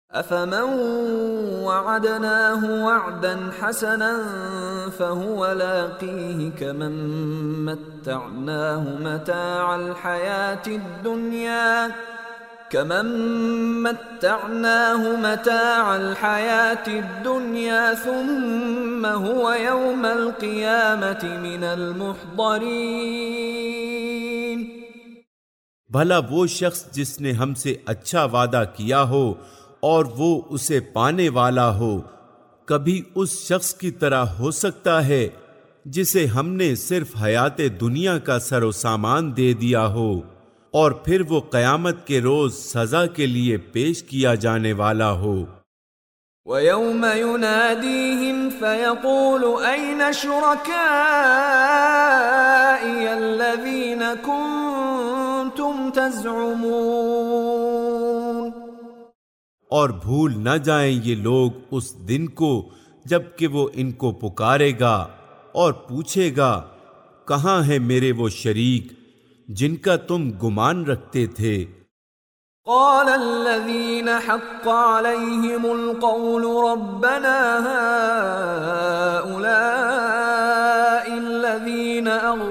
أفمن وعدناه وعدا حسنا فهو لاقيه كمن متعناه متاع الحياة الدنيا ثم هو يوم القيامة من المحضرين۔ بھلا وہ شخص جس نے ہم سے اچھا وعدہ کیا ہو اور وہ اسے پانے والا ہو، کبھی اس شخص کی طرح ہو سکتا ہے جسے ہم نے صرف حیات دنیا کا سر و سامان دے دیا ہو اور پھر وہ قیامت کے روز سزا کے لیے پیش کیا جانے والا ہو۔ وَيَوْمَ يُنَادِيهِمْ فَيَقُولُ أَيْنَ شُرَكَائِيَ الَّذِينَ كُنتُمْ تَزْعُمُونَ۔ اور بھول نہ جائیں یہ لوگ اس دن کو جب کہ وہ ان کو پکارے گا اور پوچھے گا کہاں ہیں میرے وہ شریک جن کا تم گمان رکھتے تھے۔ قال الذين حق عليهم القول ربنا هؤلاء الذين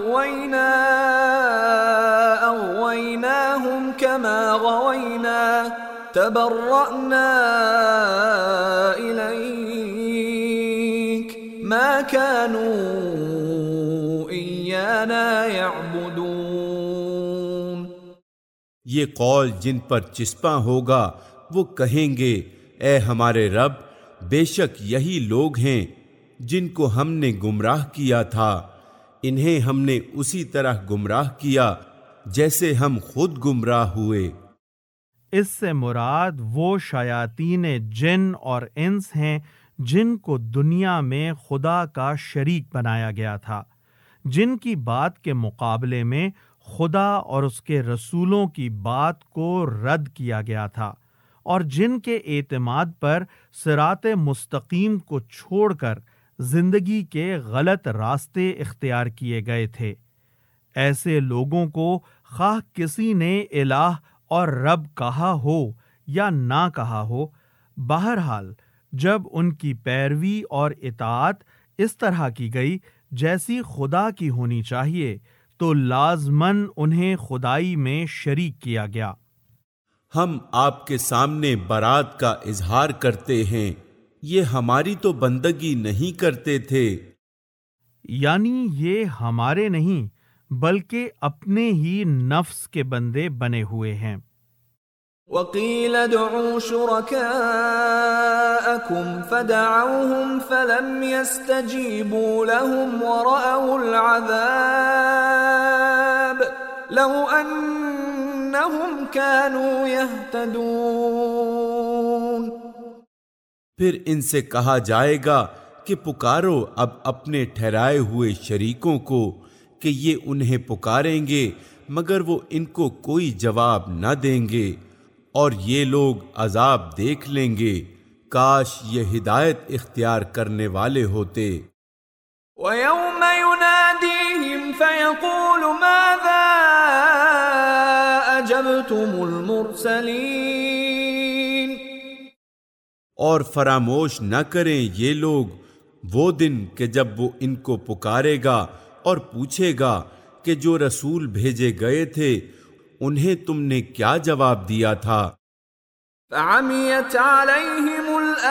أغويناهم كما غوينا تبرأنا إليك ما كانوا إيانا يعبدون۔ یہ قول جن پر چسپاں ہوگا وہ کہیں گے اے ہمارے رب، بے شک یہی لوگ ہیں جن کو ہم نے گمراہ کیا تھا، انہیں ہم نے اسی طرح گمراہ کیا جیسے ہم خود گمراہ ہوئے۔ اس سے مراد وہ شیاطین جن اور انس ہیں جن کو دنیا میں خدا کا شریک بنایا گیا تھا، جن کی بات کے مقابلے میں خدا اور اس کے رسولوں کی بات کو رد کیا گیا تھا، اور جن کے اعتماد پر صراط مستقیم کو چھوڑ کر زندگی کے غلط راستے اختیار کیے گئے تھے۔ ایسے لوگوں کو خواہ کسی نے الہ اور رب کہا ہو یا نہ کہا ہو، بہرحال جب ان کی پیروی اور اطاعت اس طرح کی گئی جیسی خدا کی ہونی چاہیے تو لازماً انہیں خدائی میں شریک کیا گیا۔ ہم آپ کے سامنے برات کا اظہار کرتے ہیں، یہ ہماری تو بندگی نہیں کرتے تھے، یعنی یہ ہمارے نہیں بلکہ اپنے ہی نفس کے بندے بنے ہوئے ہیں۔ وَقِيلَ ادْعُوا شُرَكَاءَكُمْ فَدَعَوْهُمْ فَلَمْ يَسْتَجِيبُوا لَهُمْ وَرَأَوُا الْعَذَابَ لَوْ أَنَّهُمْ كَانُوا يَهْتَدُونَ۔ پھر ان سے کہا جائے گا کہ پکارو اب اپنے ٹھہرائے ہوئے شریکوں کو کہ یہ انہیں پکاریں گے مگر وہ ان کو کوئی جواب نہ دیں گے، اور یہ لوگ عذاب دیکھ لیں گے، کاش یہ ہدایت اختیار کرنے والے ہوتے۔ وَيَوْمَ يُنَادِيهِمْ فَيَقُولُ مَاذَا أَجَبْتُمُ الْمُرْسَلِينَ۔ اور فراموش نہ کریں یہ لوگ وہ دن کہ جب وہ ان کو پکارے گا اور پوچھے گا کہ جو رسول بھیجے گئے تھے انہیں تم نے کیا جواب دیا تھا۔ فَعَمِيَتْ عَلَيْهِمُ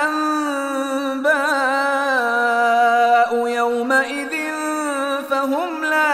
الْأَنبَاءُ يَوْمَئِذٍ فَهُمْ لَا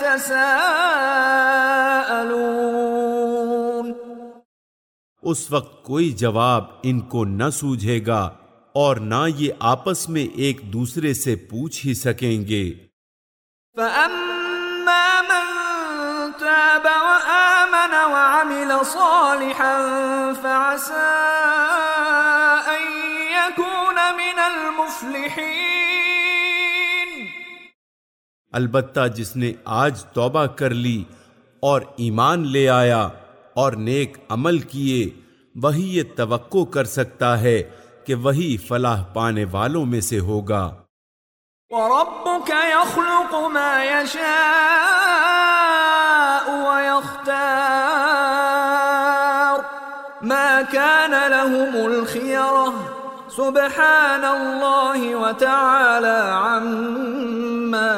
يَتَسَاءَلُونَ۔ اس وقت کوئی جواب ان کو نہ سوجھے گا اور نہ یہ آپس میں ایک دوسرے سے پوچھ ہی سکیں گے۔ فَأَمَّا مَن تَابَ وَآمَنَ وَعَمِلَ صَالِحًا فَعَسَىٰ أَن يَكُونَ مِنَ الْمُفْلِحِينَ۔ البتہ جس نے آج توبہ کر لی اور ایمان لے آیا اور نیک عمل کیے، وہی یہ توقع کر سکتا ہے کہ وہی فلاح پانے والوں میں سے ہوگا۔ وَرَبُّكَ يَخْلُقُ مَا يَشَاءُ وَيَخْتَارُ مَا كان لهم الخيرة سبحان اللہ وتعالى عما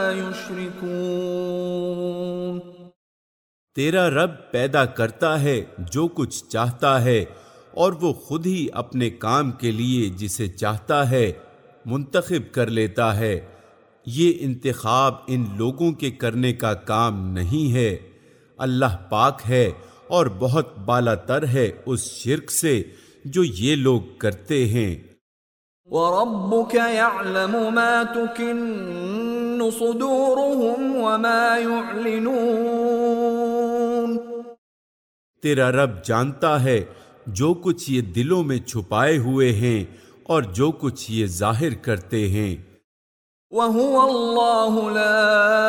يشركون۔ تیرا رب پیدا کرتا ہے جو کچھ چاہتا ہے، اور وہ خود ہی اپنے کام کے لیے جسے چاہتا ہے منتخب کر لیتا ہے۔ یہ انتخاب ان لوگوں کے کرنے کا کام نہیں ہے۔ اللہ پاک ہے اور بہت بالا تر ہے اس شرک سے جو یہ لوگ کرتے ہیں۔ وَرَبُّكَ يَعْلَمُ مَا تُكِنُّ صُدُورُهُمْ وَمَا يُعْلِنُونَ۔ تیرا رب جانتا ہے جو کچھ یہ دلوں میں چھپائے ہوئے ہیں اور جو کچھ یہ ظاہر کرتے ہیں۔ وَهُوَ اللَّهُ لَا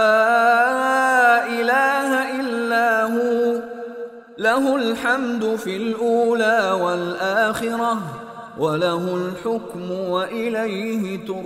إِلَٰهَ إِلَّا هُوَ لَهُ الْحَمْدُ فِي الْأُولَى وَالْآخِرَةِ وَلَهُ الْحُكْمُ وَإِلَيْهِ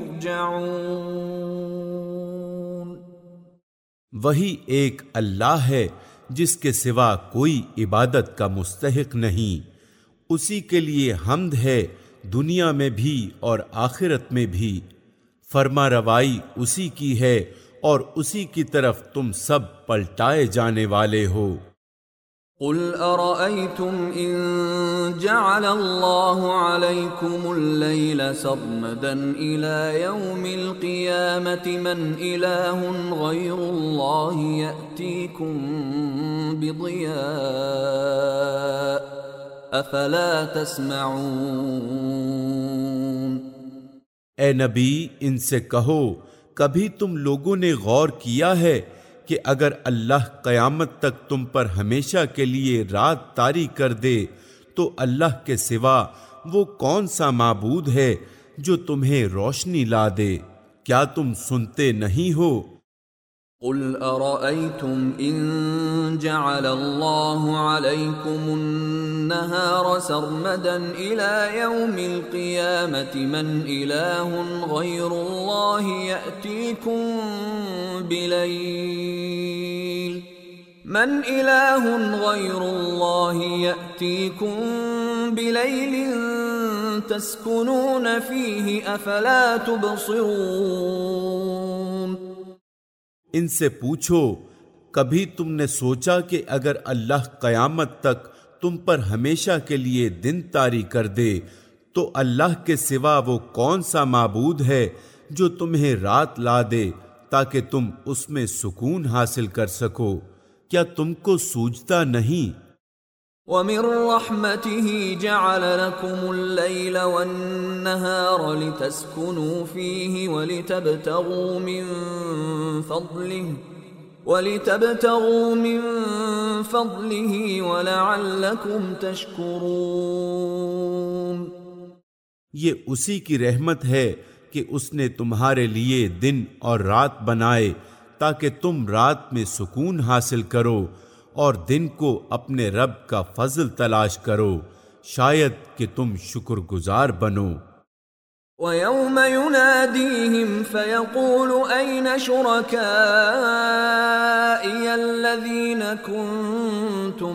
تُرْجَعُونَ۔ وہی ایک اللہ ہے جس کے سوا کوئی عبادت کا مستحق نہیں، اسی کے لیے حمد ہے دنیا میں بھی اور آخرت میں بھی، فرما روائی اسی کی ہے اور اسی کی طرف تم سب پلٹائے جانے والے ہو۔ قل ارأيتم ان جعل الله عليكم الليل سرمدا الى يوم القيامة من اله غير الله يأتيكم بضياء افلا تسمعون۔ اے نبی ان سے کہو، کبھی تم لوگوں نے غور کیا ہے کہ اگر اللہ قیامت تک تم پر ہمیشہ کے لیے رات طاری کر دے تو اللہ کے سوا وہ کون سا معبود ہے جو تمہیں روشنی لا دے؟ کیا تم سنتے نہیں ہو؟ قل ارأيتم ان جعل الله عليكم النهار سرمدا الى يوم القيامة من اله غير الله يأتيكم بليل تسكنون فيه افلا تبصرون۔ ان سے پوچھو، کبھی تم نے سوچا کہ اگر اللہ قیامت تک تم پر ہمیشہ کے لیے دن طاری کر دے تو اللہ کے سوا وہ کون سا معبود ہے جو تمہیں رات لا دے تاکہ تم اس میں سکون حاصل کر سکو؟ کیا تم کو سوجتا نہیں؟ وَمِن رَحْمَتِهِ جَعَلَ لَكُمُ اللَّيْلَ وَالنَّهَارَ لِتَسْكُنُوا فِيهِ وَلِتَبْتَغُوا مِن فَضْلِهِ وَلَعَلَّكُمْ تَشْكُرُونَ۔ یہ اسی کی رحمت ہے کہ اس نے تمہارے لیے دن اور رات بنائے تاکہ تم رات میں سکون حاصل کرو اور دن کو اپنے رب کا فضل تلاش کرو، شاید کہ تم شکر گزار بنو۔ وَيَوْمَ يُنَادِيهِمْ فَيَقُولُ أَيْنَ شُرَكَائِيَ الَّذِينَ كُنتُمْ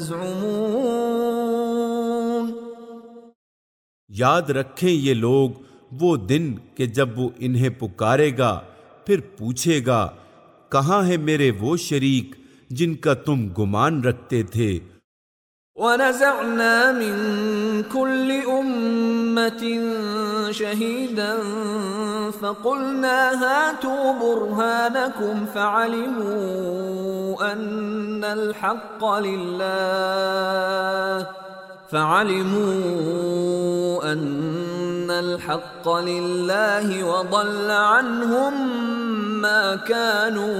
تَزْعُمُونَ۔ یاد رکھیں یہ لوگ وہ دن کہ جب وہ انہیں پکارے گا، پھر پوچھے گا کہاں ہے میرے وہ شریک جن کا تم گمان رکھتے تھے۔ وَنَزَعْنَا مِن كُلِّ أُمَّةٍ شَهِيدًا فَقُلْنَا هَاتُوا بُرْهَانَكُمْ فَعَلِمُوا أَنَّ الْحَقَّ لِلَّهِ وَضَلَّ عَنْهُمْ مَا كَانُوا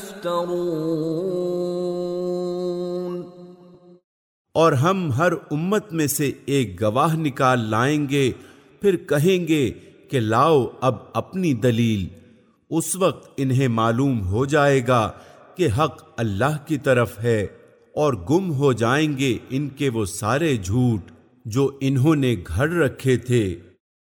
يَفْتَرُونَ۔ اور ہم ہر امت میں سے ایک گواہ نکال لائیں گے، پھر کہیں گے کہ لاؤ اب اپنی دلیل۔ اس وقت انہیں معلوم ہو جائے گا کہ حق اللہ کی طرف ہے، اور گم ہو جائیں گے ان کے وہ سارے جھوٹ جو انہوں نے گھڑ رکھے تھے۔